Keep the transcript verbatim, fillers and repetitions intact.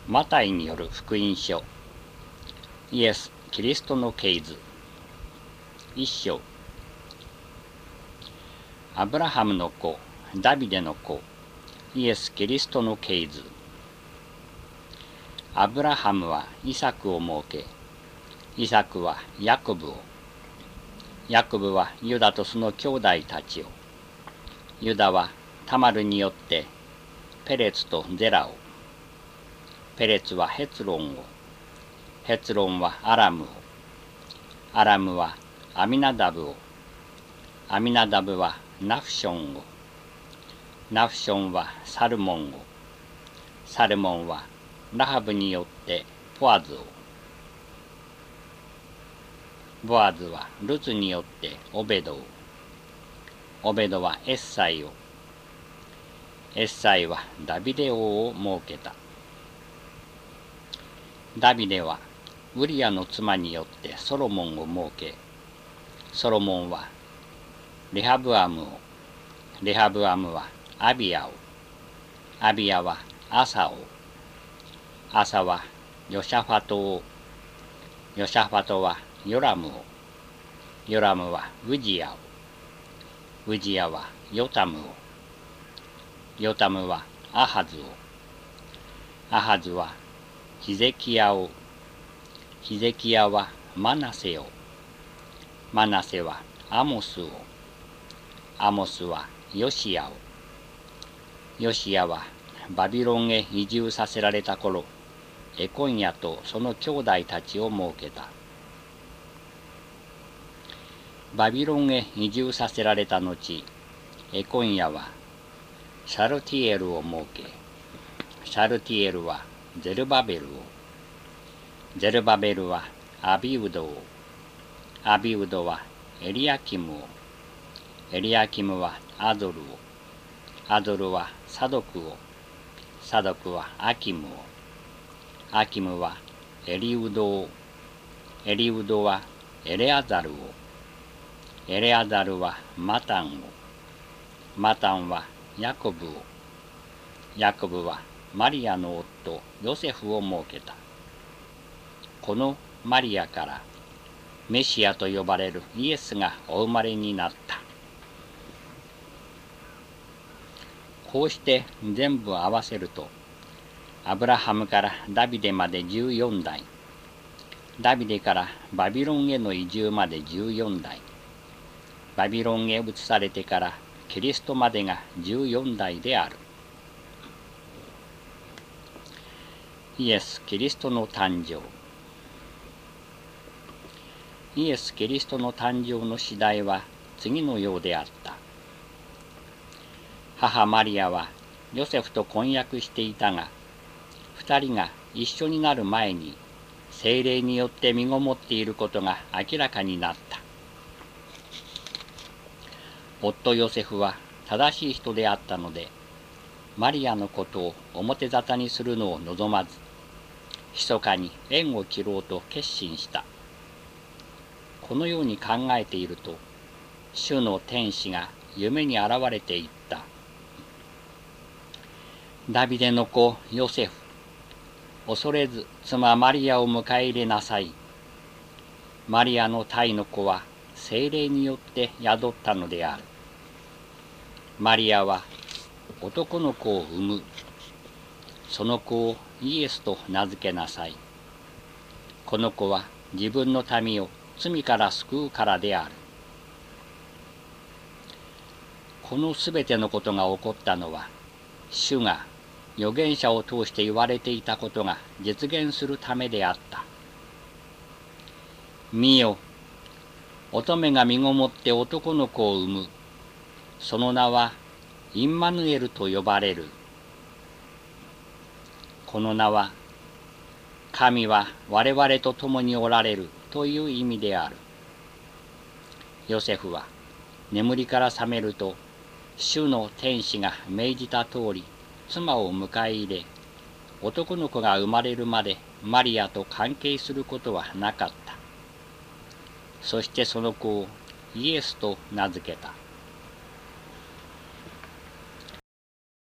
マタイによる福音書。イエス・キリストの系図。一章。アブラハムの子、ダビデの子、イエス・キリストの系図。アブラハムはイサクを設け、イサクはヤコブを、ヤコブはユダとその兄弟たちを、ユダはタマルによってペレツとゼラを、ペレツはヘツロンを、ヘツロンはアラムを、アラムはアミナダブを、アミナダブはナフションを、ナフションはサルモンを、サルモンはラハブによってボアズを、ボアズはルツによってオベドを、オベドはエッサイを、エッサイはダビデ王を設けた。ダビデはウリアの妻によってソロモンを設け、ソロモンはレハブアムを、レハブアムはアビアを、アビアはアサを、アサはヨシャファトを、ヨシャファトはヨラムを、ヨラムはウジヤを、ウジヤはヨタムを、ヨタムはアハズを、アハズはヒゼキヤを、ヒゼキヤはマナセを、マナセはアモスを、アモスはヨシヤを、ヨシヤはバビロンへ移住させられた頃、エコンヤとその兄弟たちを設けた。バビロンへ移住させられた後、エコンヤはシャルティエルを設け、シャルティエルはゼルバベルを、ゼルバベルはアビウドを、アビウドはエリアキムを、エリアキムはアドルを、アドルはサドクを、サドクはアキムを、アキムはエリウドを、エリウドはエレアザルを、エレアザルはマタンを、マタンはヤコブを、ヤコブはマリアの夫ヨセフを設けた。このマリアからメシアと呼ばれるイエスがお生まれになった。こうして全部合わせると、アブラハムからダビデまでじゅうよん代、ダビデからバビロンへの移住までじゅうよん代、バビロンへ移されてからキリストまでがじゅうよん代である。イエス・キリストの誕生。イエス・キリストの誕生の次第は次のようであった。母マリアはヨセフと婚約していたが、二人が一緒になる前に聖霊によって身ごもっていることが明らかになった。夫ヨセフは正しい人であったので、マリアのことを表沙汰にするのを望まず、密かに縁を切ろうと決心した。このように考えていると、主の天使が夢に現れていった。ダビデの子ヨセフ、恐れず妻マリアを迎え入れなさい。マリアの胎の子は聖霊によって宿ったのである。マリアは男の子を産む。その子をイエスと名付けなさい。この子は自分の民を罪から救うからである。このすべてのことが起こったのは、主が預言者を通して言われていたことが実現するためであった。見よ、乙女が身ごもって男の子を産む。その名はインマヌエルと呼ばれる。この名は、神は我々と共におられるという意味である。ヨセフは眠りから覚めると、主の天使が命じた通り、妻を迎え入れ、男の子が生まれるまでマリアと関係することはなかった。そしてその子をイエスと名付けた。